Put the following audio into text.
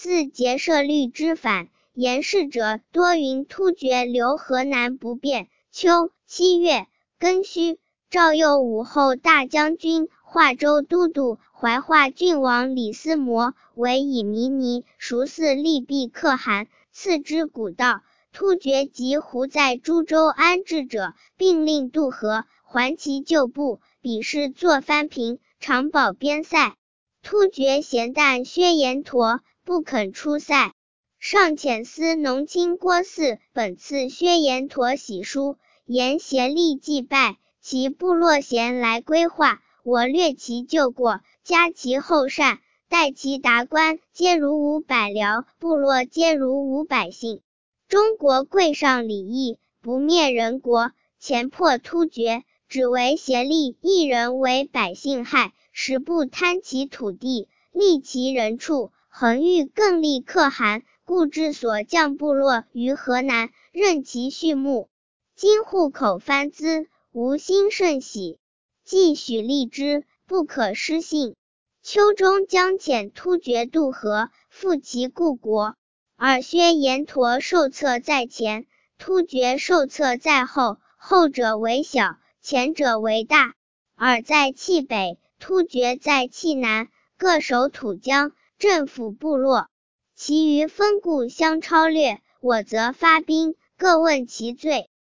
自结社律之反，言事者多云突厥留河南不变。秋7月庚戌，赵右武后大将军、华州都督、怀化郡王李思摩为以弥尼，熟似利弊可汗，赐之古道。突厥及胡在诸州安置者，并令渡河，还其旧部，彼事作藩平，常保边塞。突厥咸旦薛延陀不肯出塞，上遣司农卿郭汜本赐薛延陀玺书，言贤力祭拜，其部落贤来归化，我略其旧过，加其后善，待其达官，皆如无百僚，部落皆如无百姓。中国贵上礼义，不灭人国，前破突厥，只为协力一人为百姓害，实不贪其土地，利其人畜，恒欲更利可汗，故置所降部落于河南，任其畜牧。今户口藩资，吾心甚喜，既许立之，不可失信。秋中将遣突厥渡河，复其故国。尔薛延陀受册在前，突厥受册在后，后者为小，前者为大。尔在契北，突厥在契南，各守土疆，镇抚部落。其余分故相超略，我则发兵，各问其罪。